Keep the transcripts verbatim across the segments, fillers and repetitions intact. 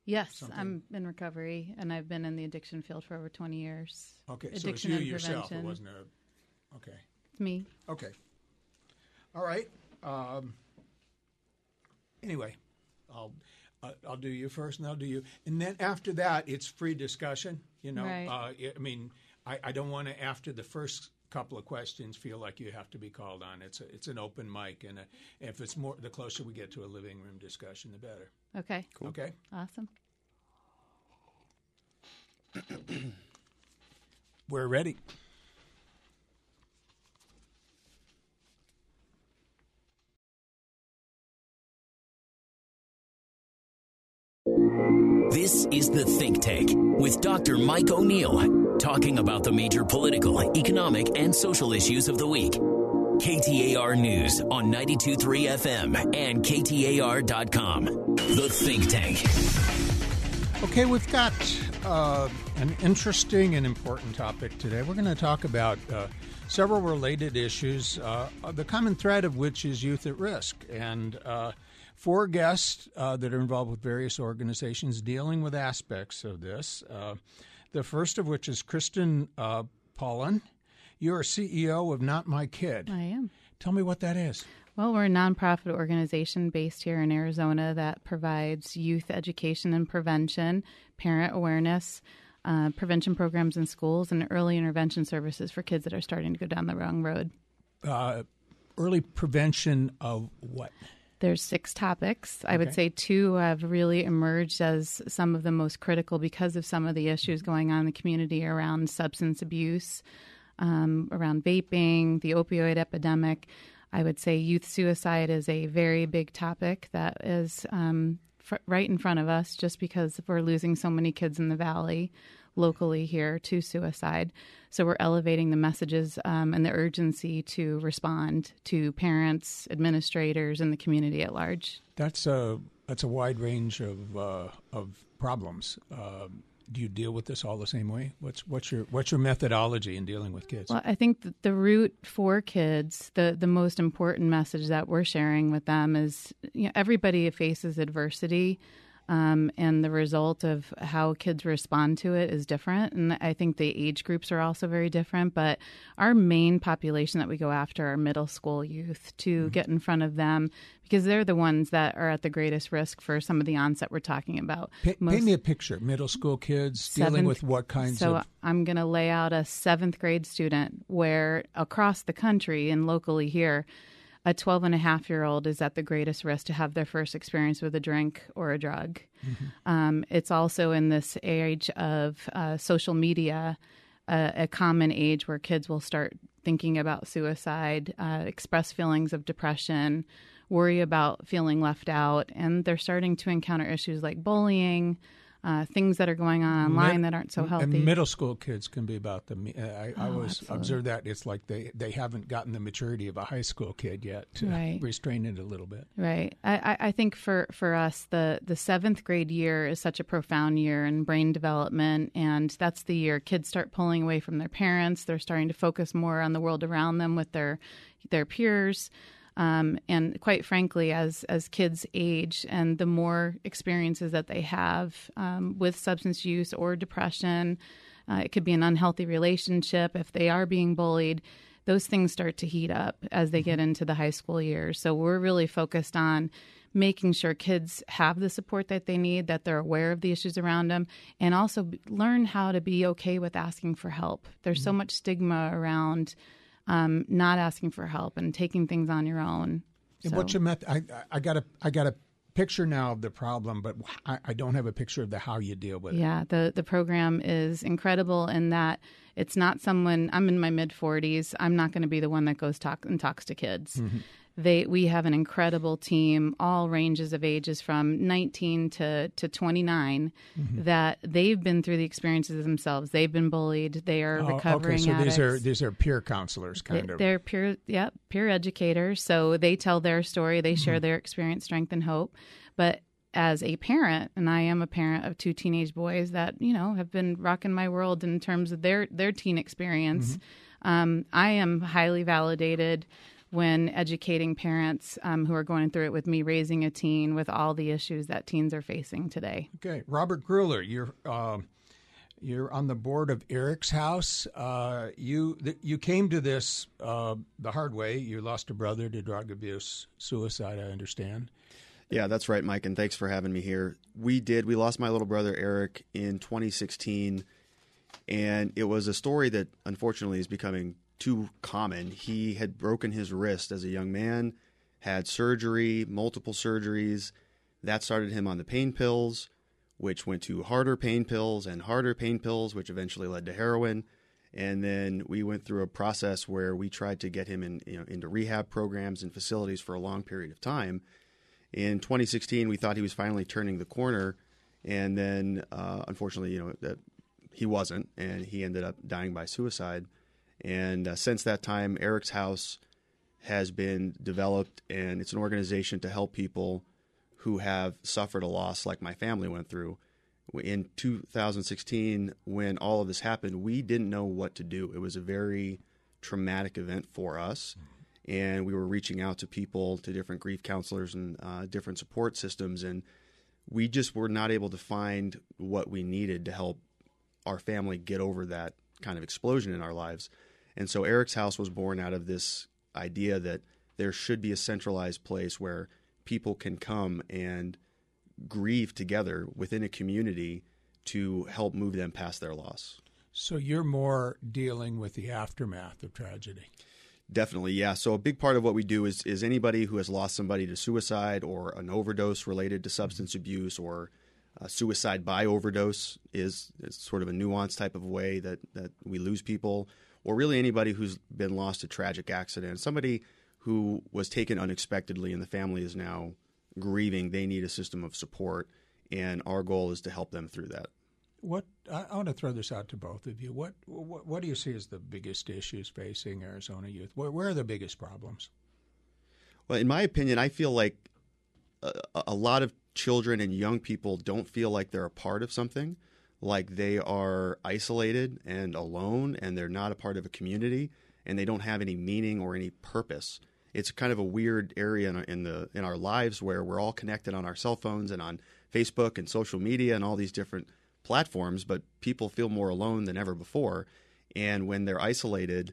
Yes, something? I'm in recovery, and I've been in the addiction field for over twenty years. Okay, addiction so it's you and yourself. prevention. It wasn't a. Okay. It's me. Okay. All right. Um, anyway, I'll uh, I'll do you first, and I'll do you, and then after that, it's free discussion. You know, Right. uh, I mean, I, I don't want to after the first couple of questions feel like you have to be called on. It's a, it's an open mic, and a, if it's more, the closer we get to a living room discussion, the better. Okay. Cool. Okay. Awesome. We're ready. This is The Think Tank with Doctor Mike O'Neill, talking about the major political, economic, and social issues of the week. K T A R News on ninety-two point three F M and K T A R dot com. The Think Tank. Okay, we've got uh, an interesting and important topic today. We're going to talk about uh, several related issues, uh, the common thread of which is youth at risk. And uh, four guests uh, that are involved with various organizations dealing with aspects of this. Uh, the first of which is Kristen uh, Paulin. You're C E O of Not My Kid. I am. Tell me what that is. Well, we're a nonprofit organization based here in Arizona that provides youth education and prevention, parent awareness, uh, prevention programs in schools, and early intervention services for kids that are starting to go down the wrong road. Uh, early prevention of what? There's six topics. I Okay. would say two have really emerged as some of the most critical because of some of the issues going on in the community around substance abuse, um, around vaping, the opioid epidemic. I would say youth suicide is a very big topic that is um, fr- right in front of us just because we're losing so many kids in the valley locally here to suicide. So we're elevating the messages um, and the urgency to respond to parents, administrators, and the community at large. That's a that's a wide range of uh, of problems. Uh, do you deal with this all the same way? What's what's your what's your methodology in dealing with kids? Well, I think that the root for kids, the, the most important message that we're sharing with them is, you know, everybody faces adversity. Um, and the result of how kids respond to it is different. And I think the age groups are also very different. But our main population that we go after are middle school youth to mm-hmm. get in front of them because they're the ones that are at the greatest risk for some of the onset we're talking about. Pa- Most, paint me a picture. Middle school kids seventh, dealing with what kinds so of... So I'm going to lay out a seventh grade student where across the country and locally here, a twelve and a half year old is at the greatest risk to have their first experience with a drink or a drug. Mm-hmm. Um, it's also in this age of uh, social media, uh, a common age where kids will start thinking about suicide, uh, express feelings of depression, worry about feeling left out, and they're starting to encounter issues like bullying, Uh, things that are going on online Mid- that aren't so healthy. And middle school kids can be about the. Uh, I, I Oh, always absolutely. observe that it's like they, they haven't gotten the maturity of a high school kid yet to Right. restrain it a little bit. Right. I, I- I think for, for us, the, the seventh grade year is such a profound year in brain development, and that's the year kids start pulling away from their parents. They're starting to focus more on the world around them with their their peers. Um, and quite frankly, as as kids age and the more experiences that they have um, with substance use or depression, uh, it could be an unhealthy relationship. If they are being bullied, those things start to heat up as they get into the high school years. So we're really focused on making sure kids have the support that they need, that they're aware of the issues around them, and also b- learn how to be okay with asking for help. There's mm-hmm. so much stigma around Um, not asking for help and taking things on your own. And So- what's your method? I, I got a I got a picture now of the problem, but I, I don't have a picture of the how you deal with it. Yeah, the the program is incredible in that it's not someone. I'm in my mid forties. I'm not going to be the one that goes talk and talks to kids. Mm-hmm. They we have an incredible team, all ranges of ages from nineteen to to twenty-nine, mm-hmm. that they've been through the experiences themselves. They've been bullied. They are Oh, recovering okay, so addicts. these are these are peer counselors, kind They- of. They're peer, yeah, peer educators. So they tell their story. They share Mm-hmm. their experience, strength, and hope. But as a parent, and I am a parent of two teenage boys that, you know, have been rocking my world in terms of their, their teen experience, mm-hmm. um, I am highly validated when educating parents um, who are going through it with me raising a teen with all the issues that teens are facing today. Okay. Robert Gruler, you're uh, you're on the board of Eric's House. Uh, you th- you came to this uh, the hard way. You lost a brother to drug abuse, suicide, I understand. Yeah, that's right, Mike, and thanks for having me here. We did. We lost my little brother, Eric, in twenty sixteen, and it was a story that unfortunately is becoming too common. He had broken his wrist as a young man, had surgery, multiple surgeries. That started him on the pain pills, which went to harder pain pills and harder pain pills, which eventually led to heroin. And then we went through a process where we tried to get him in, you know, into rehab programs and facilities for a long period of time. In twenty sixteen, we thought he was finally turning the corner, and then uh, unfortunately, you know, that he wasn't, and he ended up dying by suicide. And uh, since that time, Eric's House has been developed, and it's an organization to help people who have suffered a loss like my family went through. In two thousand sixteen, when all of this happened, we didn't know what to do. It was a very traumatic event for us, and we were reaching out to people, to different grief counselors and uh, different support systems, and we just were not able to find what we needed to help our family get over that kind of explosion in our lives. And so Eric's House was born out of this idea that there should be a centralized place where people can come and grieve together within a community to help move them past their loss. So you're more dealing with the aftermath of tragedy. Definitely, yeah. So a big part of what we do is is anybody who has lost somebody to suicide or an overdose related to substance abuse or uh, suicide by overdose is, is sort of a nuanced type of way that, that we lose people, or really anybody who's been lost to tragic accident, somebody who was taken unexpectedly and the family is now grieving. They need a system of support, and our goal is to help them through that. What I, I want to throw this out to both of you. What, what what do you see as the biggest issues facing Arizona youth? Where, where are the biggest problems? Well, in my opinion, I feel like a, a lot of children and young people don't feel like they're a part of something, like they are isolated and alone, and they're not a part of a community, and they don't have any meaning or any purpose. It's kind of a weird area in, in the in our lives where we're all connected on our cell phones and on Facebook and social media and all these different platforms, but people feel more alone than ever before. And when they're isolated,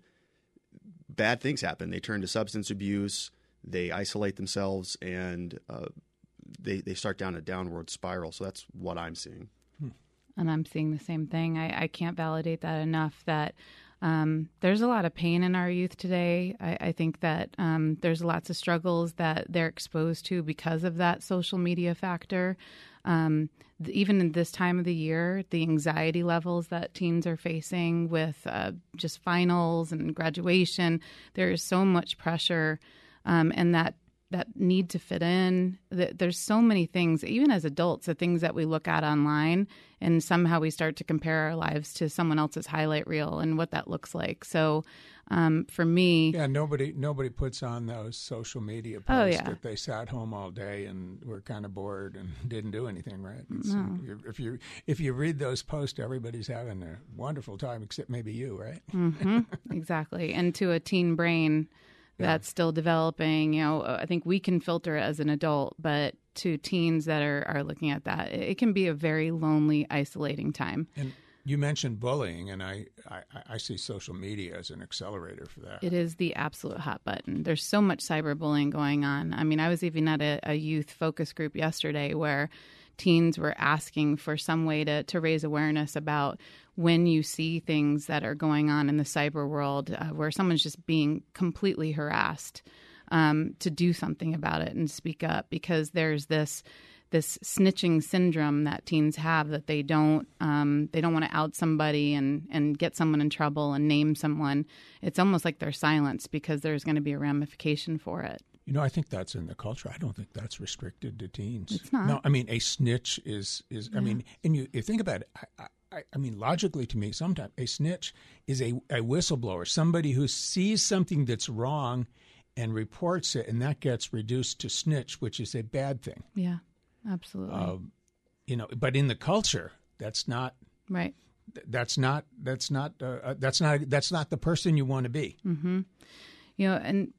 bad things happen. They turn to substance abuse, they isolate themselves, and uh, they, they start down a downward spiral. So that's what I'm seeing. Hmm. And I'm seeing the same thing. I, I can't validate that enough, that um, there's a lot of pain in our youth today. I, I think that um, there's lots of struggles that they're exposed to because of that social media factor. Um, th- even in this time of the year, the anxiety levels that teens are facing with uh, just finals and graduation, there is so much pressure, um, and that that need to fit in. There's so many things, even as adults, the things that we look at online, and somehow we start to compare our lives to someone else's highlight reel and what that looks like. So um, for me... Yeah, nobody nobody puts on those social media posts oh, yeah. that they sat home all day and were kind of bored and didn't do anything, right? It's, no. uh, if you if you read those posts, everybody's having a wonderful time, except maybe you, right? Mm-hmm. Exactly. And to a teen brain... that's yeah. still developing, you know, I think we can filter it as an adult, but to teens that are, are looking at that, it can be a very lonely, isolating time. And you mentioned bullying, and I, I, I see social media as an accelerator for that. It is the absolute hot button. There's so much cyberbullying going on. I mean, I was even at a, a youth focus group yesterday where teens were asking for some way to, to raise awareness about when you see things that are going on in the cyber world uh, where someone's just being completely harassed, um, to do something about it and speak up, because there's this this snitching syndrome that teens have, that they don't um, they don't want to out somebody and, and get someone in trouble and name someone. It's almost like they're silenced because there's going to be a ramification for it. You know, I think that's in the culture. I don't think that's restricted to teens. It's not. No, I mean, a snitch is, is yeah. I mean, and you, you think about it, I, I, I mean, logically to me, sometimes a snitch is a, a whistleblower, somebody who sees something that's wrong and reports it, and that gets reduced to snitch, which is a bad thing. Yeah, absolutely. Uh, you know, but in the culture, that's not right. That's not that's not uh, that's not that's not the person you want to be. Mm-hmm. You know, and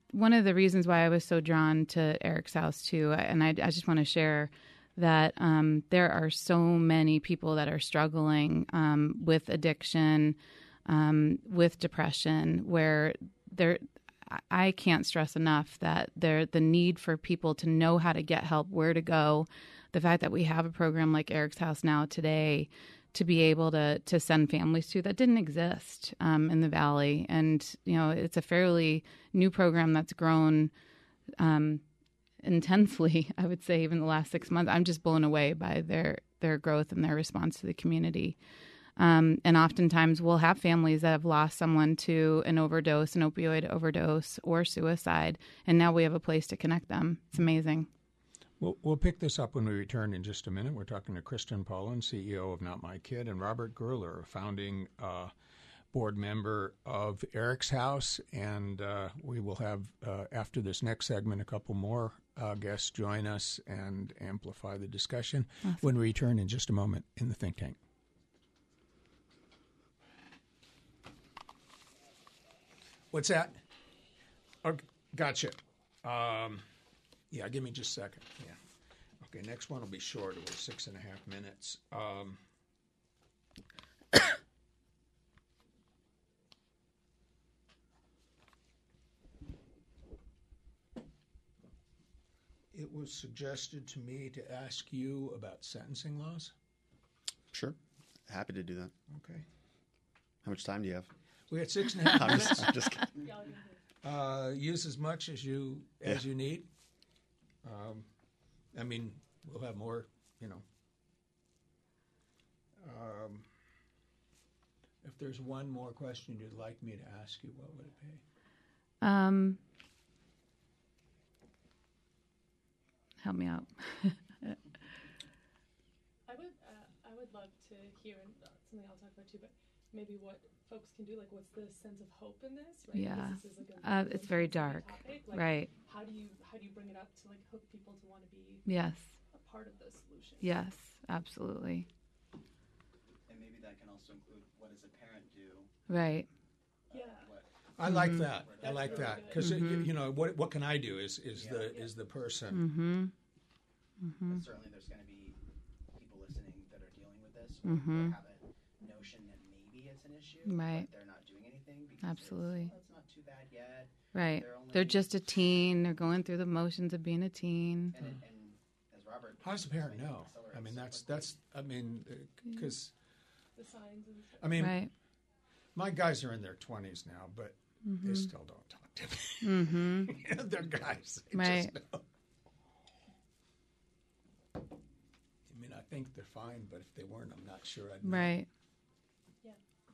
one of the reasons why I was so drawn to Eric's House too, and I, I just want to share that um, there are so many people that are struggling um, with addiction, um, with depression, where there, I can't stress enough that there the need for people to know how to get help, where to go, the fact that we have a program like Eric's House now today to be able to to send families to that didn't exist um, in the Valley. And, you know, it's a fairly new program that's grown um, intensely, I would say, even the last six months. I'm just blown away by their, their growth and their response to the community. Um, and oftentimes we'll have families that have lost someone to an overdose, an opioid overdose, or suicide, and now we have a place to connect them. It's amazing. We'll, we'll pick this up when we return in just a minute. We're talking to Kristen Poland, C E O of Not My Kid, and Robert Gruller, founding uh, board member of Eric's House. And uh, we will have, uh, after this next segment, a couple more uh, guests join us and amplify the discussion awesome. When we return in just a moment in the Think Tank. What's that? Oh, gotcha. Um, yeah, give me just a second. Yeah. Okay, next one will be short. It was six and a half minutes. Um, it was suggested to me to ask you about sentencing laws. Sure. Happy to do that. Okay. How much time do you have? We had six and a half I'm minutes. just, just kidding. Uh, use as much as you as Yeah. you need. Um, I mean, we'll have more, you know. Um, if there's one more question you'd like me to ask you, what would it be? Um, help me out. I would uh, I would love to hear, and uh, something I'll talk about too, but maybe what folks can do, like what's the sense of hope in this, right? Yeah. Because this is like a Uh, really it's very sensitive dark. topic. Like, Right. How do you how do you bring it up to like hook people to want to be Yes. a part of the solution? Yes, absolutely. And maybe that can also include what does a parent do? Right. Yeah. What, I like Mhm. that. I like That's really that good. because Mhm. you know what what can I do is is Yeah. the is the person. Mm-hmm. Mm-hmm. but certainly there's going to be people listening that are dealing with this or, Mhm. or have a notion that maybe it's an issue, Right. but they're not doing anything because Absolutely. It's, well, it's not too bad yet. Right. They're only- They're just a teen. They're going through the motions of being a teen. And, it, and as Robert, How does the parent was saying, know? accelerates I mean, so that's quickly. that's. I mean, because The signs and stuff. I mean, Right. my guys are in their twenties now, but they Mhm. still don't talk to me. Mm-hmm. They're guys. They Right. just don't. I mean, I think they're fine, but if they weren't, I'm not sure I'd know. Right. Yeah.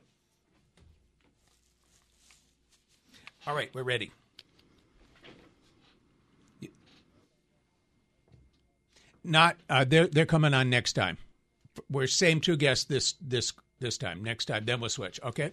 All right, we're ready. Not uh, they're they're coming on next time. We're same two guests this this this time. Next time, then we'll switch. Okay.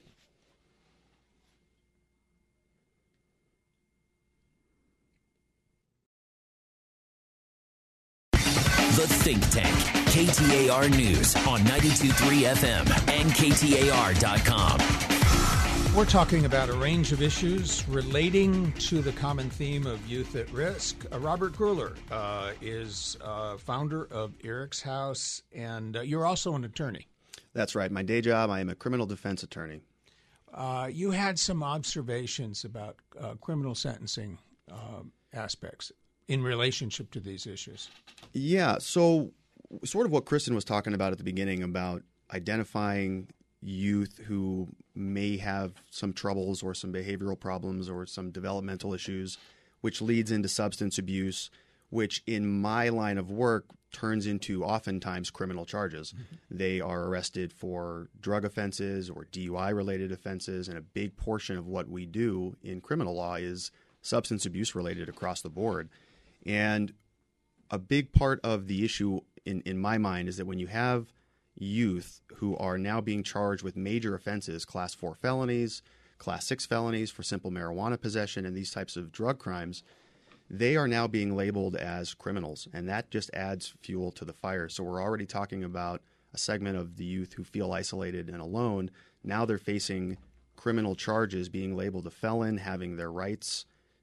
The Think Tank, K T A R News on ninety-two point three F M and K T A R dot com. We're talking about a range of issues relating to the common theme of youth at risk. Uh, Robert Gruller uh, is uh, founder of Eric's House, and uh, you're also an attorney. That's right. My day job, I am a criminal defense attorney. Uh, you had some observations about uh, criminal sentencing uh, aspects in relationship to these issues. Yeah, so sort of what Kristen was talking about at the beginning about identifying youth who may have some troubles or some behavioral problems or some developmental issues, which leads into substance abuse, which in my line of work turns into oftentimes criminal charges. Mm-hmm. They are arrested for drug offenses or D U I-related offenses, and a big portion of what we do in criminal law is substance abuse related across the board. And a big part of the issue in, in my mind is that when you have youth who are now being charged with major offenses, class four felonies, class six felonies for simple marijuana possession, and these types of drug crimes, they are now being labeled as criminals, and that just adds fuel to the fire. So we're already talking about a segment of the youth who feel isolated and alone. Now they're facing criminal charges, being labeled a felon, having their rights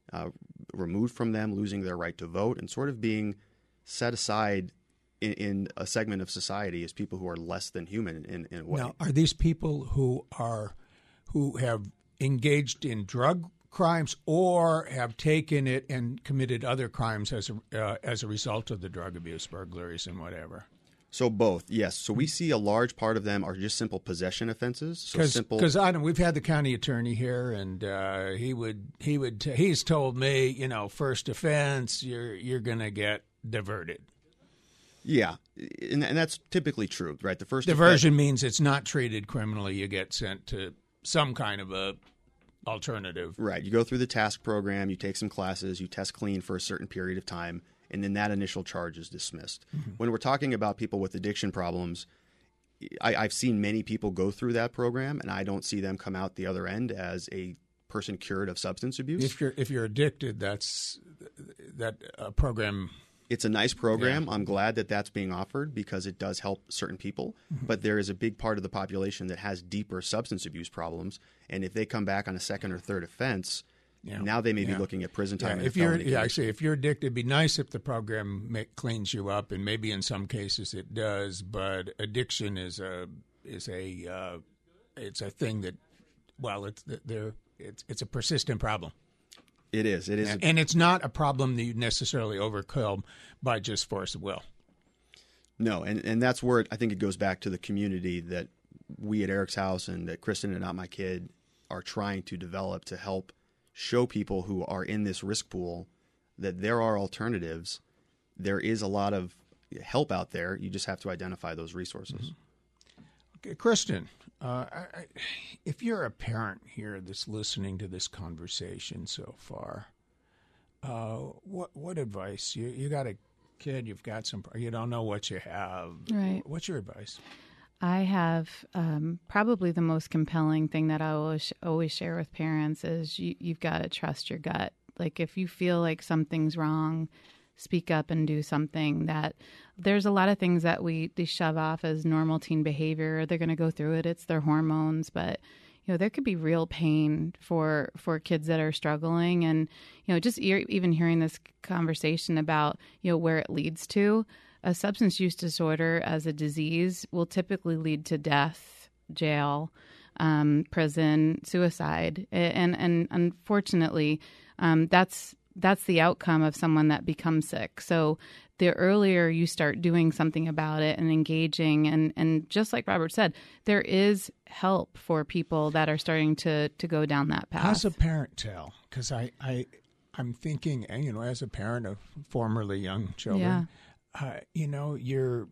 uh, removed from them, losing their right to vote, and sort of being set aside in, in a segment of society as people who are less than human in, in a way. Now, are these people who are who have engaged in drug crimes or have taken it and committed other crimes as a, uh, as a result of the drug abuse, burglaries and whatever? So both, yes. So we see a large part of them are just simple possession offenses. So Cause, simple. Because I know we've had the county attorney here, and uh, he would he would t- he's told me, you know, first offense, you're you're going to get diverted. Yeah, and, and that's typically true, right? The first diversion offense means it's not treated criminally. You get sent to some kind of a alternative. Right. You go through the task program, you take some classes, you test clean for a certain period of time, and then that initial charge is dismissed. Mm-hmm. When we're talking about people with addiction problems, I, I've seen many people go through that program, and I don't see them come out the other end as a person cured of substance abuse. If you're if you're addicted, that's that uh, program. It's a nice program. Yeah. I'm glad that that's being offered because it does help certain people. Mm-hmm. But there is a big part of the population that has deeper substance abuse problems, and if they come back on a second or third offense, yeah. now they may yeah. be looking at prison time. Yeah, and if you're, yeah, yeah, I say if you're addicted, it'd be nice if the program make, cleans you up, and maybe in some cases it does. But addiction is a is a uh, it's a thing that, well, it's there it's it's a persistent problem. It is. It is, and, and it's not a problem that you necessarily overcome by just force of will. No, and and that's where it, I think it goes back to the community that we at Eric's House and that Kristen and Not My Kid are trying to develop to help show people who are in this risk pool that there are alternatives. There is a lot of help out there. You just have to identify those resources. Mm-hmm. Okay, Kristen, uh, I, I, if you're a parent here that's listening to this conversation so far, uh, what what advice? You you got a kid, you've got some, you don't know what you have. Right. What's your advice? I have um, probably the most compelling thing that I always always share with parents is you, you've got to trust your gut. Like if you feel like something's wrong, speak up and do something. That there's a lot of things that we they shove off as normal teen behavior. They're going to go through it. It's their hormones, but you know there could be real pain for for kids that are struggling. And you know just e- even hearing this conversation about you know where it leads to. A substance use disorder as a disease will typically lead to death, jail, um, prison, suicide, and and unfortunately, um, that's that's the outcome of someone that becomes sick. So the earlier you start doing something about it and engaging, and, and just like Robert said, there is help for people that are starting to to go down that path. How's a parent tell? Because I I I'm thinking, you know, as a parent of formerly young children. Yeah. Uh, you know, you're,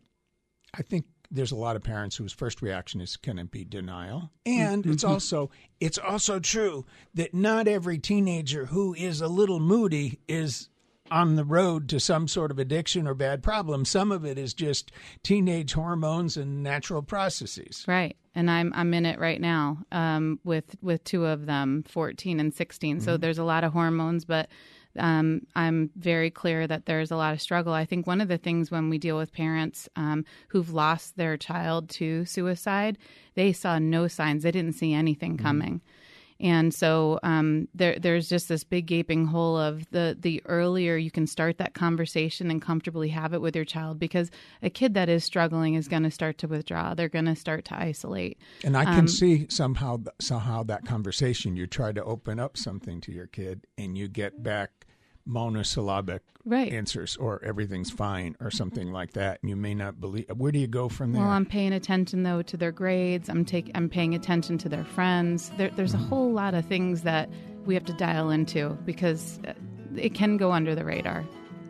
I think there's a lot of parents whose first reaction is going to be denial. And it's also, it's also true that not every teenager who is a little moody is on the road to some sort of addiction or bad problem. Some of it is just teenage hormones and natural processes. Right. And I'm I'm in it right now um, with, with two of them, fourteen and sixteen. Mm-hmm. So there's a lot of hormones, but Um, I'm very clear that there's a lot of struggle. I think one of the things when we deal with parents um, who've lost their child to suicide, they saw no signs. They didn't see anything coming. Mm-hmm. And so um, there, there's just this big gaping hole of the, the earlier you can start that conversation and comfortably have it with your child, because a kid that is struggling is going to start to withdraw. They're going to start to isolate. And I can um, see somehow, somehow that conversation, you try to open up something to your kid and you get back monosyllabic right. answers, or everything's fine, or something like that. And you may not believe. Where do you go from there? Well, I'm paying attention though to their grades. I'm take. I'm paying attention to their friends. There, there's a whole lot of things that we have to dial into because it can go under the radar.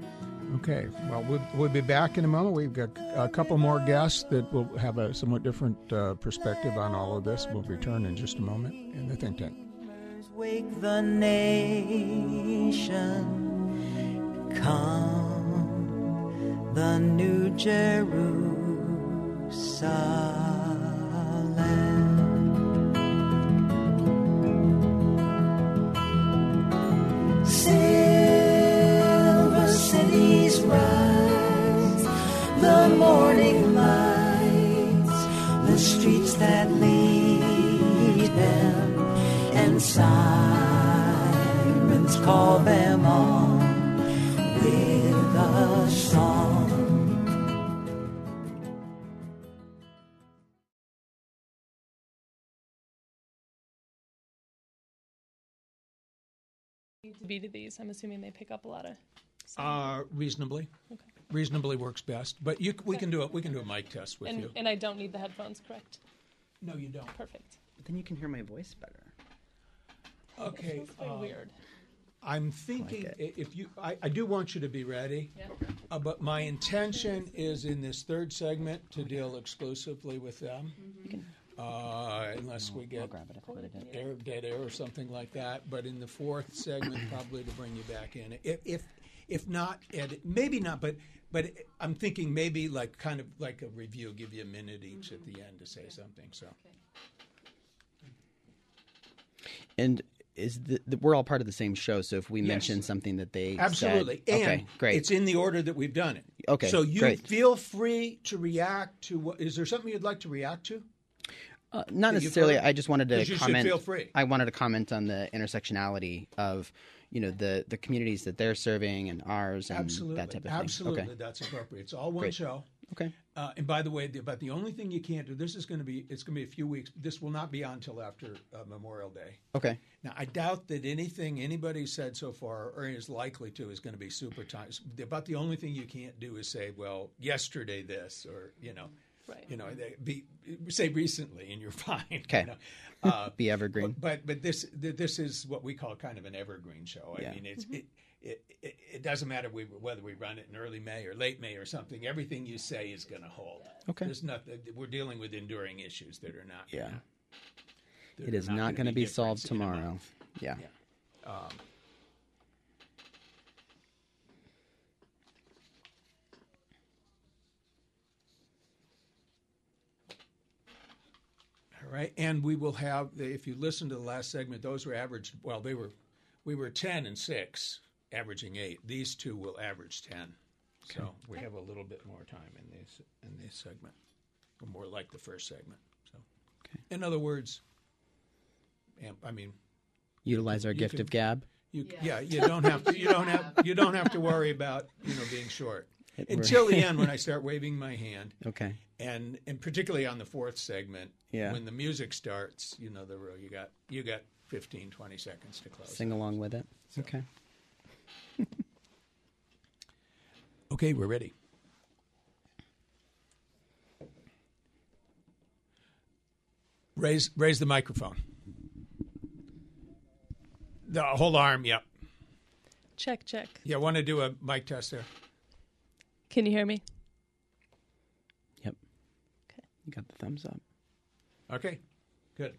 Okay. Well, we'll, we'll be back in a moment. We've got a couple more guests that will have a somewhat different uh, perspective on all of this. We'll return in just a moment in the Think Tank. Wake the nation. Come, the New Jerusalem. Silver cities rise, the morning lights, the streets that lead them, and sirens winds call them on with a song. To be to these, I'm assuming they pick up a lot of Uh, reasonably. Okay. Reasonably works best. But you, we can do it. We can do a mic test with and, you. and I don't need the headphones, correct? No, you don't. Perfect. Then you can hear my voice better. Okay. It feels very uh, weird. I'm thinking Like i- if you, I, I do want you to be ready. Yeah. Uh, but my intention is in this third segment to deal exclusively with them, uh, unless we I'll get grab it if I put it in. air, dead air or something like that. But in the fourth segment, probably to bring you back in. If if, if not, Ed, maybe not. But but I'm thinking maybe like kind of like a review, give you a minute each at the end to say something. So And is the, the, we're all part of the same show, so if we Yes. mention something that they absolutely, said, and okay, great. it's in the order that we've done it. Okay, so you great. feel free to react to what. Is there something you'd like to react to? Uh, not that you've necessarily. heard? I just wanted to 'Cause you should comment. feel free. I wanted to comment on the intersectionality of, you know, the, the communities that they're serving and ours and Absolutely, that type of absolutely, thing. that's appropriate. It's all one Great. show. Okay. Uh, and by the way, the, but the only thing you can't do. This is going to be. It's going to be a few weeks. This will not be on until after uh, Memorial Day. Okay. Okay. Now, I doubt that anything anybody said so far, or is likely to, is going to be super time. About the only thing you can't do is say, "Well, yesterday this," or you know, Right. you know, they be say recently, and you're fine. Okay. You know? uh, Be evergreen. But but this this is what we call kind of an evergreen show. I Yeah. mean, it's it, it, it it doesn't matter we, whether we run it in early May or late May or something. Everything you say is going to hold. Okay. There's nothing. We're dealing with enduring issues that are not. Yeah. that It are is not not gonna going to be different solved in a tomorrow. month. Yeah. Yeah. Um, all right, and we will have. If you listen to the last segment, those were averaged. Well, they were, we were ten and six, averaging eight. These two will average ten. So we have a little bit more time in this in this segment, or more like the first segment. So, Okay. in other words, amp, I mean. Utilize our You gift can- of gab. You, Yes. Yeah, you don't have to. You don't have. You don't have to worry about you know being short It- until the end when I start waving my hand, Okay. and and particularly on the fourth segment Yeah. when the music starts. You know the rule. You got you got fifteen, twenty seconds to close. Sing along with it. Okay. Okay, we're ready. Raise raise the microphone. The whole arm. Yep. Check, check. Yeah, want to do a mic test there. Can you hear me? Yep. Okay. You got the thumbs up. Okay, good.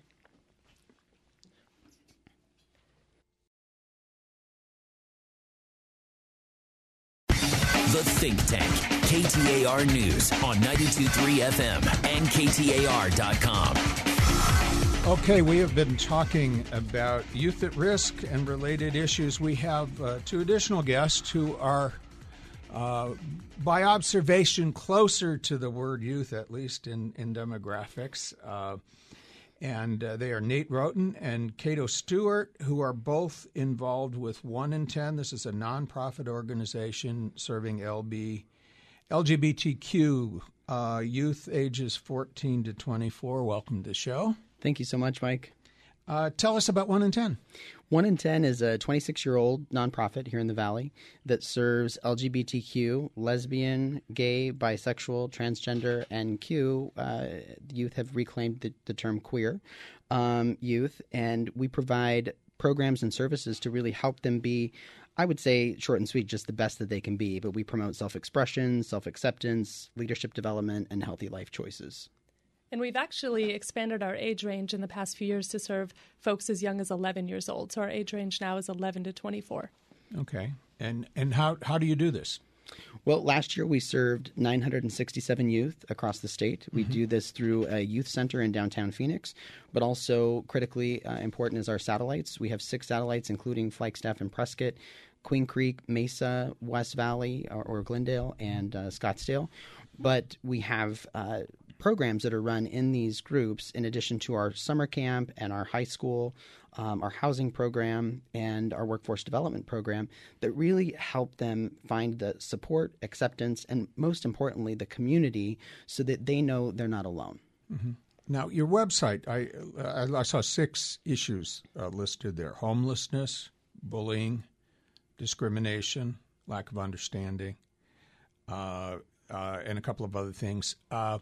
The Think Tank, K T A R News on ninety-two point three F M and K T A R dot com. Okay, we have been talking about youth at risk and related issues. We have uh, two additional guests who are, uh, by observation, closer to the word youth, at least in, in demographics. Uh, and uh, they are Nate Roten and Cato Stewart, who are both involved with one in ten. This is a nonprofit organization serving L B, L G B T Q uh, youth ages fourteen to twenty-four. Welcome to the show. Thank you so much, Mike. Uh, tell us about one in ten. One in ten is a twenty-six-year-old nonprofit here in the Valley that serves L G B T Q, lesbian, gay, bisexual, transgender, and Q. Uh, youth have reclaimed the, the term queer um, youth, and we provide programs and services to really help them be, I would say, short and sweet, just the best that they can be. But we promote self-expression, self-acceptance, leadership development, and healthy life choices. And we've actually expanded our age range in the past few years to serve folks as young as eleven years old. So our age range now is eleven to twenty-four. Okay. And and how, how do you do this? Well, last year we served nine hundred sixty-seven youth across the state. We Mm-hmm. do this through a youth center in downtown Phoenix, but also critically uh, important is our satellites. We have six satellites, including Flagstaff and Prescott, Queen Creek, Mesa, West Valley, or, or Glendale, and uh, Scottsdale. But we have uh, programs that are run in these groups, in addition to our summer camp and our high school, um, our housing program, and our workforce development program, that really help them find the support, acceptance, and most importantly, the community, so that they know they're not alone. Mm-hmm. Now, your website, I, I, I saw six issues uh, listed there: homelessness, bullying, discrimination, lack of understanding, uh, uh, and a couple of other things. Uh,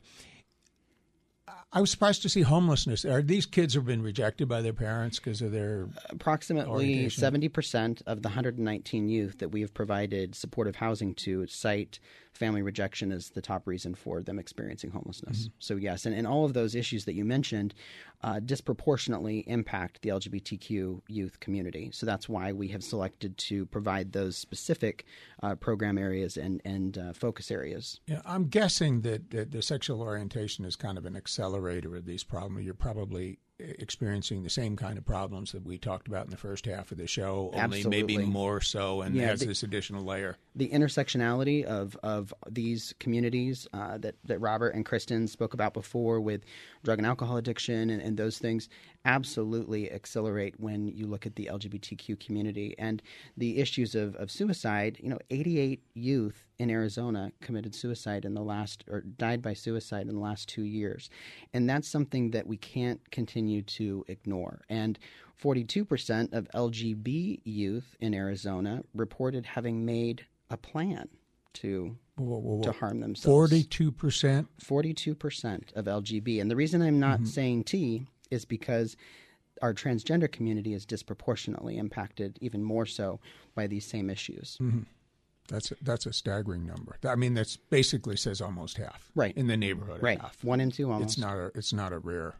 I was surprised to see homelessness. Are these kids have been rejected by their parents because of their Approximately orientation? seventy percent of the one hundred nineteen youth that we have provided supportive housing to cite family rejection as the top reason for them experiencing homelessness. Mm-hmm. So yes, and, and all of those issues that you mentioned uh, disproportionately impact the L G B T Q youth community. So that's why we have selected to provide those specific uh, program areas and, and uh, focus areas. Yeah, I'm guessing that, that the sexual orientation is kind of an accelerator of these problems. You're probably experiencing the same kind of problems that we talked about in the first half of the show, only Absolutely. maybe more so, and Yeah, has the- this additional layer. The intersectionality of, of these communities uh, that, that Robert and Kristen spoke about before with drug and alcohol addiction and, and those things absolutely accelerate when you look at the L G B T Q community. And the issues of, of suicide, you know, eighty-eight youth in Arizona committed suicide in the last, or died by suicide in the last two years. And that's something that we can't continue to ignore. And forty-two percent of L G B youth in Arizona reported having made a plan to Whoa, whoa, whoa. to harm themselves. forty-two percent? forty-two percent of L G B. And the reason I'm not Mm-hmm. saying T is because our transgender community is disproportionately impacted even more so by these same issues. Mm-hmm. That's a, that's a staggering number. I mean, that's basically says almost half. Right. In the neighborhood of Right. half. One in two almost. It's not a, it's not a rare.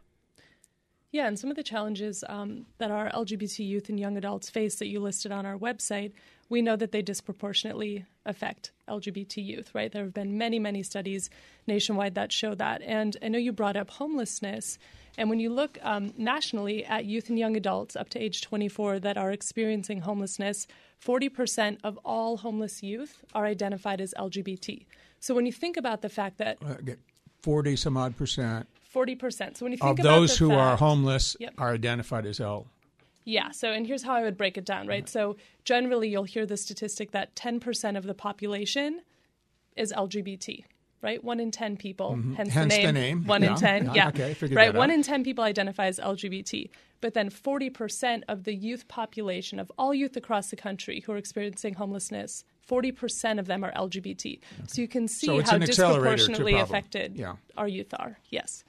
Yeah, and some of the challenges um, that our L G B T youth and young adults face that you listed on our website, we know that they disproportionately affect L G B T youth, right? There have been many, many studies nationwide that show that. And I know you brought up homelessness. And when you look um, nationally at youth and young adults up to age twenty-four that are experiencing homelessness, forty percent of all homeless youth are identified as L G B T. So when you think about the fact that Uh, forty some odd percent forty percent. So when you think of about those the who are fact- homeless Yep. are identified as L. Yeah, so and here's how I would break it down, right? So generally you'll hear the statistic that ten percent of the population is L G B T, right? One in ten people, Mm-hmm. hence, Hence the the name. name. One Yeah. in ten, Yeah, yeah. okay, figured right, that one out. in ten people identify as L G B T. But then forty percent of the youth population, of all youth across the country who are experiencing homelessness, forty percent of them are L G B T. So you can see So it's how an accelerator to disproportionately problem. affected Yeah. our youth are, yes.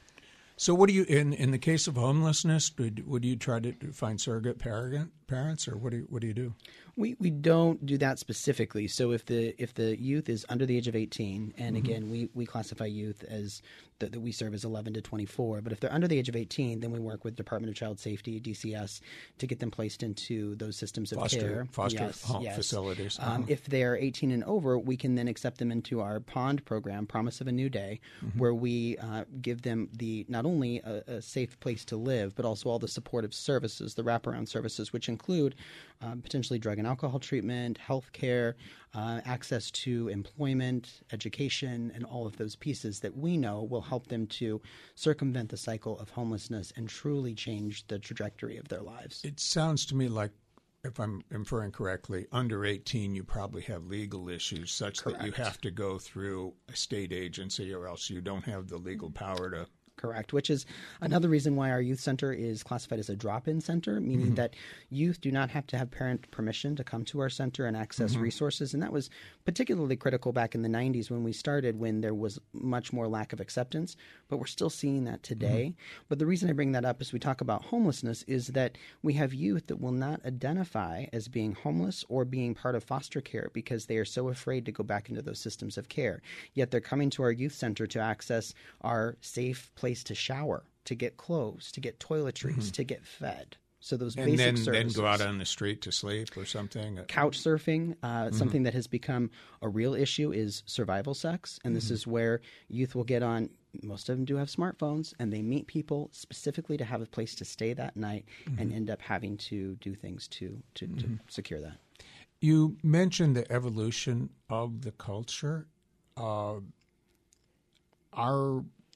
So what do you, in, in the case of homelessness, would, would you try to find surrogate parent, parents, or what do you, what do you do? We we don't do that specifically. So if the if the youth is under the age of eighteen, and Mm-hmm. again we, we classify youth as that that we serve as eleven to twenty-four, but if they're under the age of eighteen, then we work with Department of Child Safety, D C S, to get them placed into those systems of Foster- care. foster Yes, home yes. facilities. Um, Uh-huh. If they're eighteen and over, we can then accept them into our POND program, Promise of a New Day, Mm-hmm. where we uh, give them the not only a, a safe place to live, but also all the supportive services, the wraparound services, which include um, potentially drug and alcohol treatment, health care, uh, access to employment, education, and all of those pieces that we know will help them to circumvent the cycle of homelessness and truly change the trajectory of their lives. It sounds to me like, if I'm inferring correctly, under eighteen you probably have legal issues such that you Correct. have to go through a state agency or else you don't have the legal power to. Correct, which is another reason why our youth center is classified as a drop-in center, meaning Mm-hmm. that youth do not have to have parent permission to come to our center and access Mm-hmm. resources. And that was particularly critical back in the nineties when we started, when there was much more lack of acceptance. But we're still seeing that today. Mm-hmm. But the reason I bring that up as we talk about homelessness is that we have youth that will not identify as being homeless or being part of foster care because they are so afraid to go back into those systems of care. Yet they're coming to our youth center to access our safe place to shower, to get clothes, to get toiletries, to get fed. So those Mm-hmm. And basic then, then services. go out on the street to sleep or something. Couch surfing, uh, Mm-hmm. something that has become a real issue is survival sex. And this Mm-hmm. is where youth will get on. Most of them do have smartphones, and they meet people specifically to have a place to stay that night Mm-hmm. and end up having to do things to, to, to secure that. You mentioned the evolution of the culture. Uh, are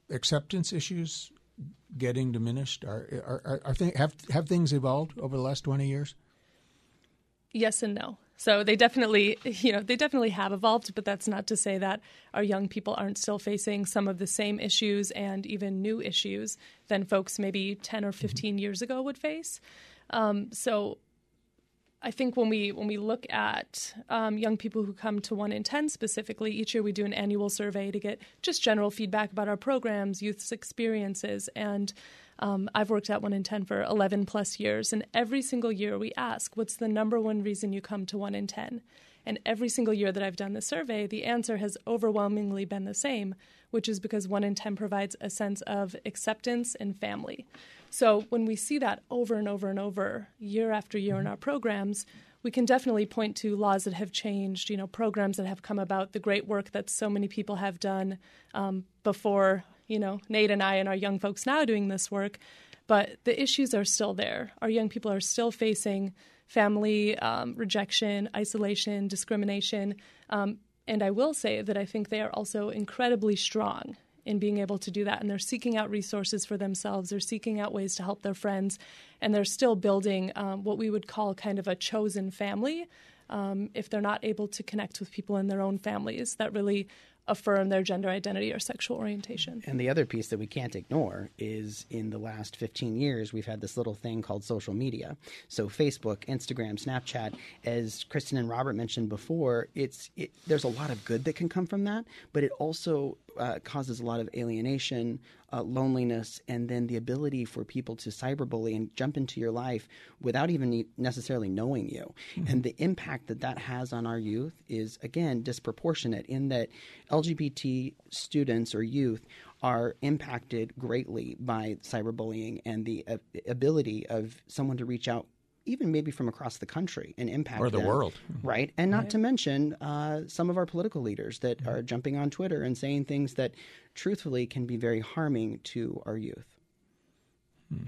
acceptance issues getting diminished? Are are, are, are th- have have things evolved over the last twenty years? Yes and no. So they definitely, you know, they definitely have evolved, but that's not to say that our young people aren't still facing some of the same issues and even new issues than folks maybe ten or fifteen mm-hmm. years ago would face. Um, so I think when we when we look at um, young people who come to one in ten specifically, each year we do an annual survey to get just general feedback about our programs, youth's experiences, and um, I've worked at one in ten for eleven plus years, and every single year we ask, what's the number one reason you come to one in ten? And every single year that I've done the survey, the answer has overwhelmingly been the same, which is because one in ten provides a sense of acceptance and family. So when we see that over and over and over, year after year in our programs, we can definitely point to laws that have changed, you know, programs that have come about, the great work that so many people have done um, before, you know, Nate and I and our young folks now doing this work. But the issues are still there. Our young people are still facing family um, rejection, isolation, discrimination. Um, and I will say that I think they are also incredibly strong in being able to do that. And they're seeking out resources for themselves. They're seeking out ways to help their friends. And they're still building um, what we would call kind of a chosen family um, if they're not able to connect with people in their own families that really affirm their gender identity or sexual orientation. And the other piece that we can't ignore is in the last fifteen years, we've had this little thing called social media. So Facebook, Instagram, Snapchat, as Kristen and Robert mentioned before, it's it, there's a lot of good that can come from that, but it also uh, causes a lot of alienation, uh, loneliness, and then the ability for people to cyberbully and jump into your life without even necessarily knowing you. Mm-hmm. And the impact that that has on our youth is, again, disproportionate in that L G B T students or youth are impacted greatly by cyberbullying and the uh, ability of someone to reach out even maybe from across the country and impact or the them, world, right? And not right. to mention uh, some of our political leaders that mm-hmm. are jumping on Twitter and saying things that truthfully can be very harming to our youth. Hmm.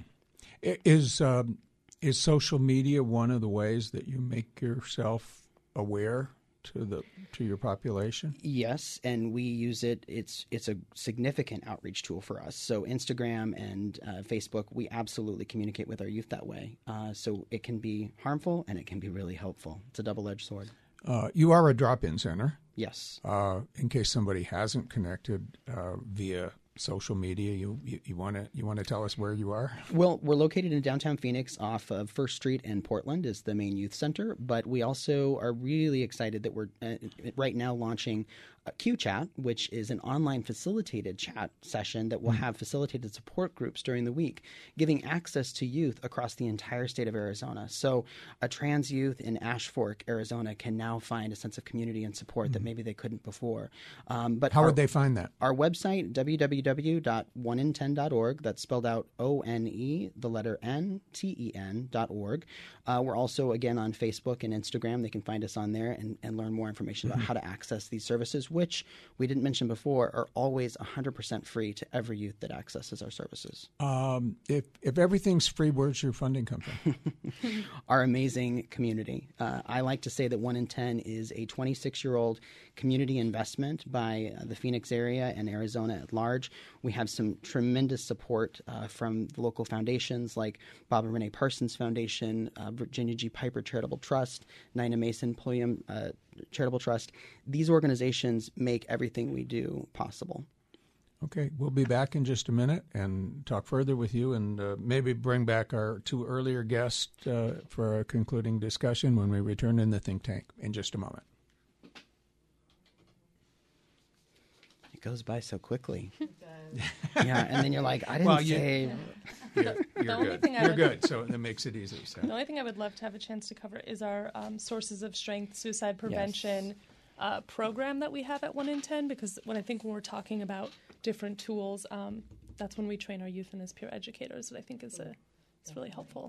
Is um, is social media one of the ways that you make yourself aware to the to your population? Yes, and we use it. It's it's a significant outreach tool for us. So Instagram and uh, Facebook, we absolutely communicate with our youth that way. Uh, so it can be harmful and it can be really helpful. It's a double-edged sword. Uh, you are a drop-in center. Yes. Uh, in case somebody hasn't connected uh, via social media, you you want to you want to tell us where you are? Well, we're located in downtown Phoenix off of First Street and Portland is the main youth center, but we also are really excited that we're uh, right now launching a Q Chat, which is an online facilitated chat session that will mm-hmm. have facilitated support groups during the week, giving access to youth across the entire state of Arizona. So a trans youth in Ash Fork, Arizona can now find a sense of community and support mm-hmm. that maybe they couldn't before. Um, but How our, would they find that? Our website, w w w dot one in ten dot org, that's spelled out O N E, the letter N, T E N dot org. Uh, we're also, again, on Facebook and Instagram. They can find us on there and, and learn more information mm-hmm. about how to access these services, which we didn't mention before are always one hundred percent free to every youth that accesses our services. Um, if if everything's free, where's your funding come from? Our amazing community. Uh, I like to say that one in ten is a twenty-six-year-old community investment by uh, the Phoenix area and Arizona at large. We have some tremendous support uh, from the local foundations like Bob and Renee Parsons Foundation, uh, Virginia G. Piper Charitable Trust, Nina Mason Pulliam uh, Charitable Trust. These organizations make everything we do possible. Okay, we'll be back in just a minute and talk further with you and uh, maybe bring back our two earlier guests uh, for a concluding discussion when we return in the think tank in just a moment. It goes by so quickly. It does. Yeah, and then you're like, I didn't well, you, say... You're, you're good. You're would, good, so that makes it easy. So. The only thing I would love to have a chance to cover is our um, Sources of Strength suicide prevention yes. uh, program that we have at one in ten, because when I think when we're talking about different tools, um, that's when we train our youth and as peer educators that I think is a, it's really helpful.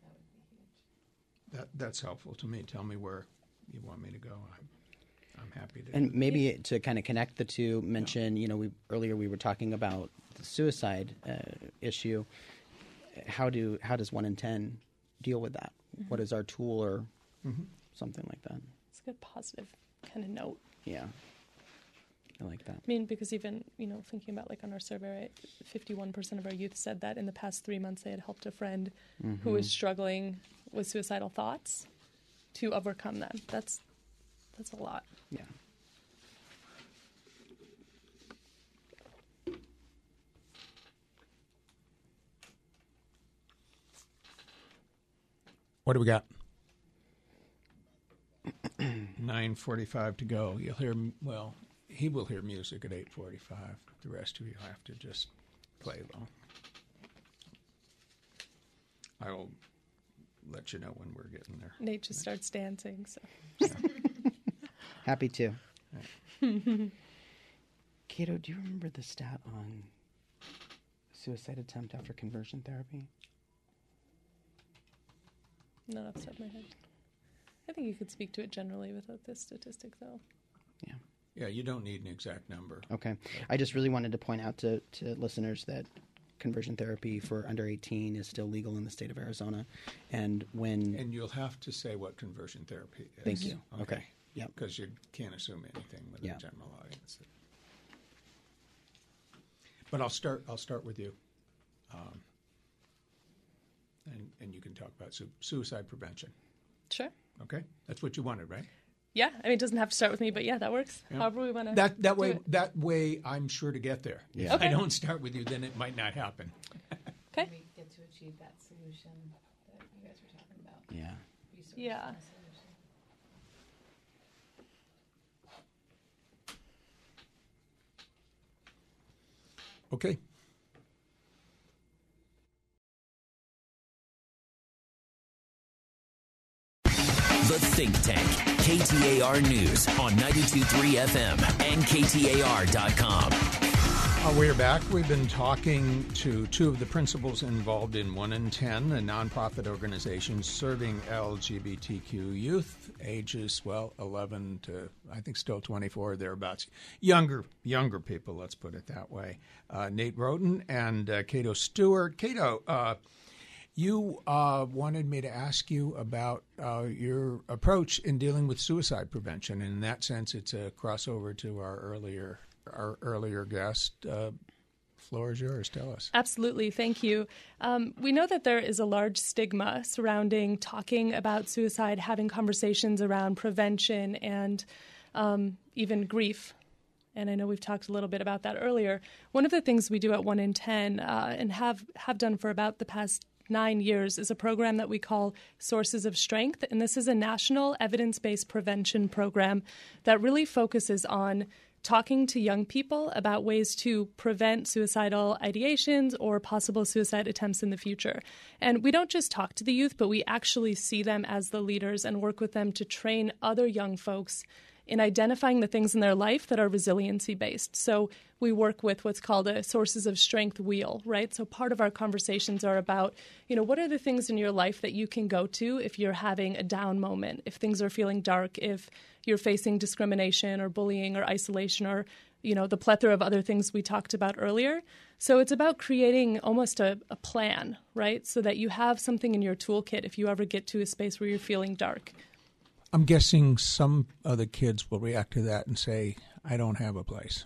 That, that's helpful to me. Tell me where you want me to go. I'm, I'm happy to. And maybe yeah. to kind of connect the two, mention, yeah. you know, we earlier we were talking about the suicide uh, issue. How do how does one in ten deal with that? Mm-hmm. What is our tool or mm-hmm. something like that? It's a good positive kind of note. Yeah. I like that. I mean, because even, you know, thinking about like on our survey, right, fifty-one percent of our youth said that in the past three months they had helped a friend mm-hmm. who was struggling with suicidal thoughts to overcome them. That's that's a lot. Yeah. What do we got? nine forty-five to go. You'll hear, well, he will hear music at eight forty-five. The rest of you have to just play along. I will let you know when we're getting there. Nate just starts dancing. So yeah. Happy to. Cato, do you remember the stat on suicide attempt after conversion therapy? Not off the top of my head. I think you could speak to it generally without this statistic, though. Yeah. Yeah, you don't need an exact number. Okay. I just really wanted to point out to, to listeners that conversion therapy for under eighteen is still legal in the state of Arizona. And when... And you'll have to say what conversion therapy is. Thank you. Okay. Okay. Yeah. Because you can't assume anything with yeah. a general audience. But I'll start. I'll start with you, um, and and you can talk about su- suicide prevention. Sure. Okay, that's what you wanted, right? Yeah, I mean, it doesn't have to start with me, but yeah, that works. Yeah. However we want to. That that way, it. that way, I'm sure to get there. Yeah. If okay. I don't start with you, then it might not happen. Okay. We get to achieve that solution that you guys were talking about. Yeah. Research yeah. and solution. Okay. The Think Tank, K T A R News on ninety-two point three F M and K T A R dot com. Uh, we're back. We've been talking to two of the principals involved in one in ten, a nonprofit organization serving L G B T Q youth, ages, well, eleven to, I think, still twenty-four, thereabouts. Younger younger people, let's put it that way. Uh, Nate Roten and uh, Cato Stewart. Cato, uh, you uh, wanted me to ask you about uh, your approach in dealing with suicide prevention. And in that sense, it's a crossover to our earlier our earlier guest. Uh, floor is yours. Tell us. Absolutely. Thank you. Um, we know that there is a large stigma surrounding talking about suicide, having conversations around prevention and um, even grief. And I know we've talked a little bit about that earlier. One of the things we do at one in ten uh, and have, have done for about the past nine years is a program that we call Sources of Strength. And this is a national evidence-based prevention program that really focuses on talking to young people about ways to prevent suicidal ideations or possible suicide attempts in the future. And we don't just talk to the youth, but we actually see them as the leaders and work with them to train other young folks in identifying the things in their life that are resiliency-based. So we work with what's called a Sources of Strength wheel, right? So part of our conversations are about, you know, what are the things in your life that you can go to if you're having a down moment, if things are feeling dark, if you're facing discrimination or bullying or isolation or, you know, the plethora of other things we talked about earlier. So it's about creating almost a, a plan, right? So that you have something in your toolkit if you ever get to a space where you're feeling dark. I'm guessing some of the kids will react to that and say, I don't have a place.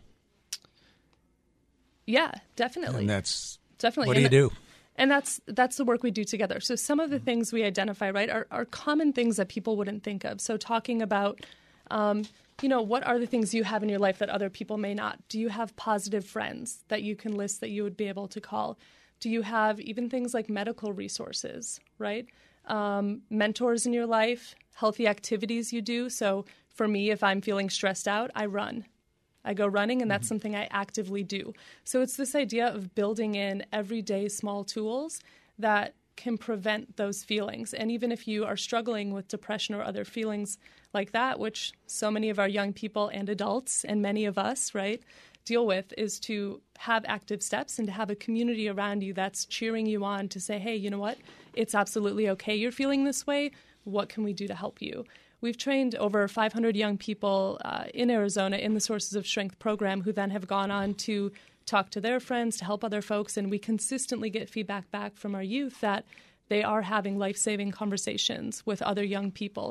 Yeah, definitely. And that's, definitely. what do and you do? And that's that's the work we do together. So some of the things we identify, right, are, are common things that people wouldn't think of. So talking about, um, you know, what are the things you have in your life that other people may not? Do you have positive friends that you can list that you would be able to call? Do you have even things like medical resources, right? Um, mentors in your life, healthy activities you do. So for me, if I'm feeling stressed out, I run. I go running, and that's mm-hmm. something I actively do. So it's this idea of building in everyday small tools that can prevent those feelings. And even if you are struggling with depression or other feelings like that, which so many of our young people and adults and many of us, right, deal with, is to have active steps and to have a community around you that's cheering you on to say, hey, you know what? It's absolutely okay you're feeling this way. What can we do to help you? We've trained over five hundred young people uh, in Arizona in the Sources of Strength program who then have gone on to talk to their friends, to help other folks, and we consistently get feedback back from our youth that they are having life-saving conversations with other young people.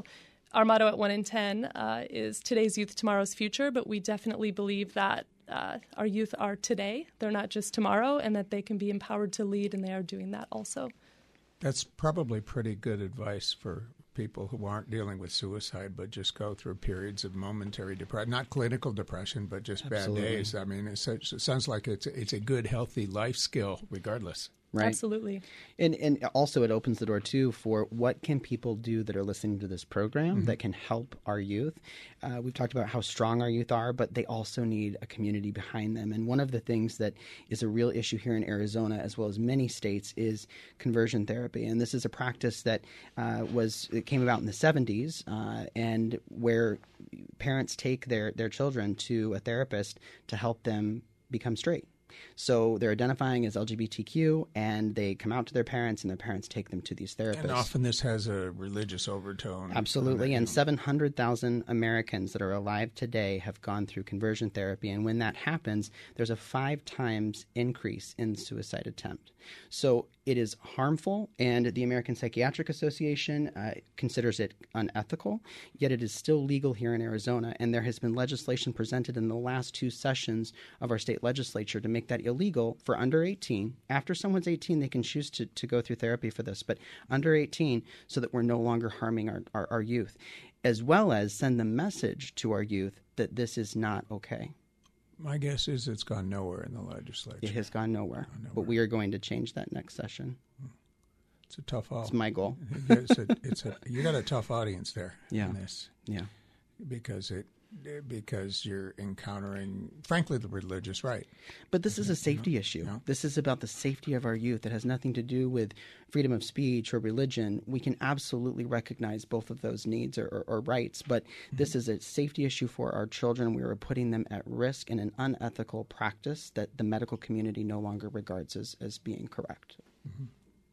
our motto at one in ten uh, is today's youth, tomorrow's future, but we definitely believe that uh, our youth are today. They're not just tomorrow, and that they can be empowered to lead, and they are doing that also. That's probably pretty good advice for people who aren't dealing with suicide, but just go through periods of momentary depression, not clinical depression, but just Absolutely. bad days. I mean, it's, it sounds like it's it's a good, healthy life skill, regardless. Right. Absolutely. And and also it opens the door, too, for what can people do that are listening to this program mm-hmm. that can help our youth. Uh, we've talked about how strong our youth are, but they also need a community behind them. And one of the things that is a real issue here in Arizona, as well as many states, is conversion therapy. And this is a practice that uh, was it came about in the seventies uh, and where parents take their, their children to a therapist to help them become straight. So they're identifying as L G B T Q, and they come out to their parents, and their parents take them to these therapists. And often this has a religious overtone. Absolutely. And seven hundred thousand Americans that are alive today have gone through conversion therapy. And when that happens, there's a five times increase in suicide attempt. So it is harmful, and the American Psychiatric Association uh, considers it unethical, yet it is still legal here in Arizona. And there has been legislation presented in the last two sessions of our state legislature to make that illegal for under eighteen. After someone's eighteen, they can choose to, to go through therapy for this, but under eighteen, so that we're no longer harming our, our, our youth, as well as send the message to our youth that this is not okay. My guess is it's gone nowhere in the legislature. It has gone nowhere, gone nowhere. But we are going to change that next session. It's a tough audience. It's my goal. it's a, it's a, you got a tough audience there yeah. in this. Yeah. Because it because you're encountering, frankly, the religious right. But this is a safety you know? issue. You know? This is about the safety of our youth. It has nothing to do with freedom of speech or religion. We can absolutely recognize both of those needs or, or, or rights, but mm-hmm. this is a safety issue for our children. We are putting them at risk in an unethical practice that the medical community no longer regards as, as being correct. Mm-hmm.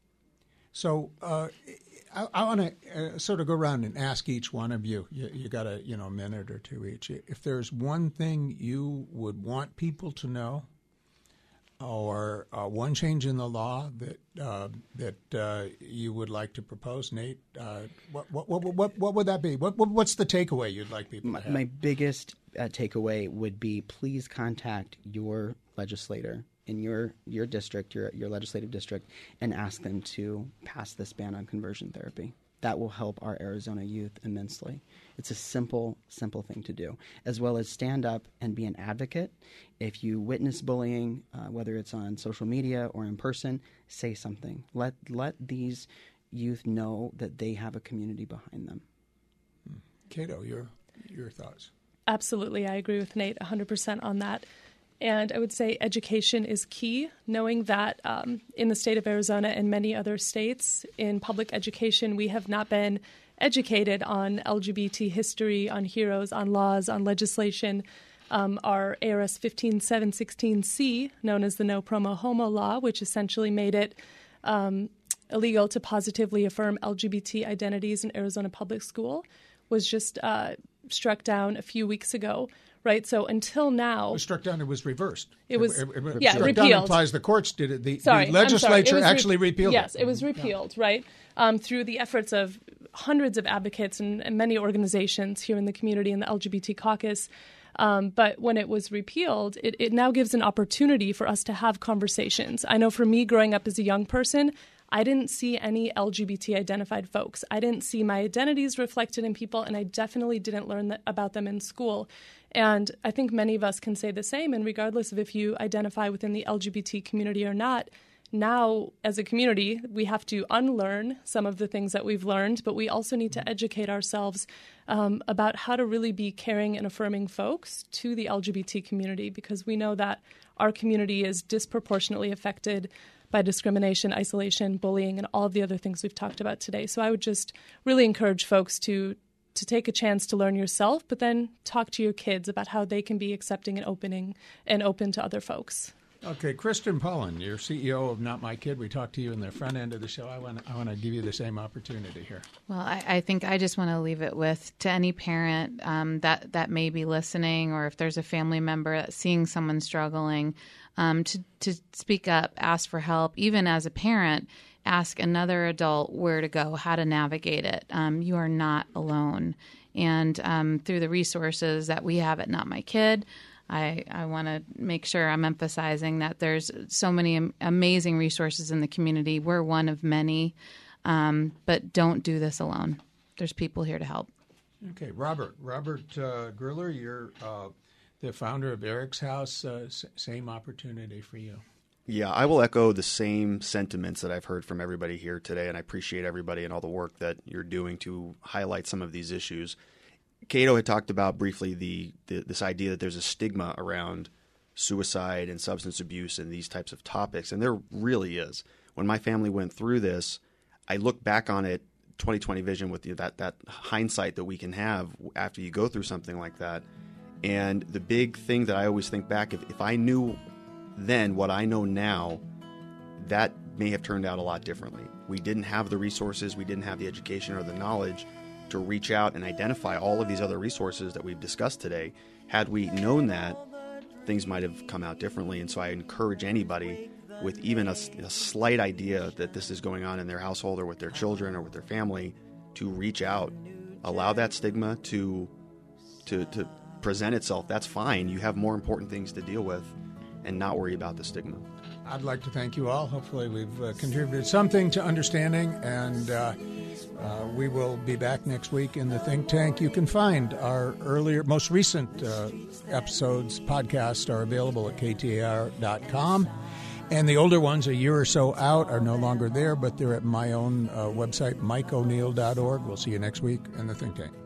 So uh, I, I want to uh, sort of go around and ask each one of you. You, you got a you know a minute or two each. If there's one thing you would want people to know, or uh, one change in the law that uh, that uh, you would like to propose, Nate, uh, what, what what what what would that be? What, what what's the takeaway you'd like people my, to have? My biggest uh, takeaway would be: please contact your legislator in your your district, your your legislative district, and ask them to pass this ban on conversion therapy. That will help our Arizona youth immensely. It's a simple, simple thing to do, as well as stand up and be an advocate. If you witness bullying, uh, whether it's on social media or in person, say something. Let let these youth know that they have a community behind them. Cato, your your thoughts? Absolutely. I agree with Nate one hundred percent on that. And I would say education is key, knowing that um, in the state of Arizona and many other states, in public education, we have not been educated on L G B T history, on heroes, on laws, on legislation. Um, our A R S fifteen seven sixteen C, known as the No Promo Homo Law, which essentially made it um, illegal to positively affirm L G B T identities in Arizona public school, was just uh, struck down a few weeks ago. Right, so until now, it was struck down. It was reversed. It was it, it, it, yeah struck repealed. Down implies the courts did it. The, sorry, the legislature sorry. actually re- repealed yes, it. Yes, it was repealed. Yeah. Right, um, through the efforts of hundreds of advocates and, and many organizations here in the community in the L G B T caucus. Um, but when it was repealed, it, it now gives an opportunity for us to have conversations. I know for me, growing up as a young person, I didn't see any L G B T identified folks. I didn't see my identities reflected in people, and I definitely didn't learn that, about them in school. And I think many of us can say the same, and regardless of if you identify within the L G B T community or not, now as a community, we have to unlearn some of the things that we've learned, but we also need to educate ourselves um, about how to really be caring and affirming folks to the L G B T community, because we know that our community is disproportionately affected by discrimination, isolation, bullying, and all of the other things we've talked about today. So I would just really encourage folks to to take a chance to learn yourself, but then talk to your kids about how they can be accepting and opening and open to other folks. Okay, Kristen Pullen, you're C E O of Not My Kid. We talked to you in the front end of the show. I want I want to give you the same opportunity here. Well, I, I think I just want to leave it with to any parent um, that that may be listening, or if there's a family member that's seeing someone struggling, um, to to speak up, ask for help. Even as a parent, ask another adult where to go, how to navigate it. Um, you are not alone. And um, through the resources that we have at Not My Kid, I, I want to make sure I'm emphasizing that there's so many am- amazing resources in the community. We're one of many, um, but don't do this alone. There's people here to help. Okay, Robert. Robert uh, Gruller, you're uh, the founder of Eric's House. Uh, s- same opportunity for you. Yeah, I will echo the same sentiments that I've heard from everybody here today, and I appreciate everybody and all the work that you're doing to highlight some of these issues. Cato had talked about briefly the, the this idea that there's a stigma around suicide and substance abuse and these types of topics, and there really is. When my family went through this, I look back on it, twenty twenty vision, with the, that that hindsight that we can have after you go through something like that. And the big thing that I always think back, if, if I knew then what I know now, that may have turned out a lot differently. We didn't have the resources, we didn't have the education or the knowledge to reach out and identify all of these other resources that we've discussed today. Had we known that, things might have come out differently. And so I encourage anybody with even a, a slight idea that this is going on in their household or with their children or with their family to reach out. Allow that stigma to to to present itself. That's fine. You have more important things to deal with, and not worry about the stigma. I'd like to thank you all. Hopefully we've uh, contributed something to understanding, and uh, uh, we will be back next week in the Think Tank. You can find our earlier, most recent uh, episodes, podcasts are available at K T A R dot com. And the older ones, a year or so out, are no longer there, but they're at my own uh, website, mike o'neill dot org. We'll see you next week in the Think Tank.